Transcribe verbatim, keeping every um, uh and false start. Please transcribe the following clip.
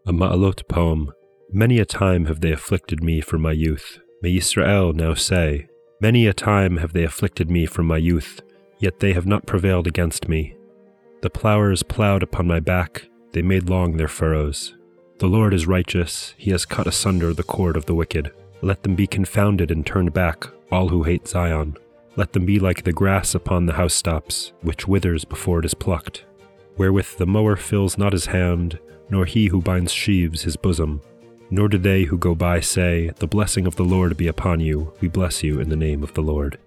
A Ma'alot poem. Many a time have they afflicted me from my youth. May Yisrael now say, Many a time have they afflicted me from my youth, yet they have not prevailed against me. The plowers plowed upon my back, they made long their furrows. The Lord is righteous, he has cut asunder the cord of the wicked. Let them be confounded and turned back, all who hate Zion. Let them be like the grass upon the housetops, which withers before it is plucked, wherewith the mower fills not his hand, nor he who binds sheaves his bosom. Nor do they who go by say, The blessing of the Lord be upon you, we bless you in the name of the Lord.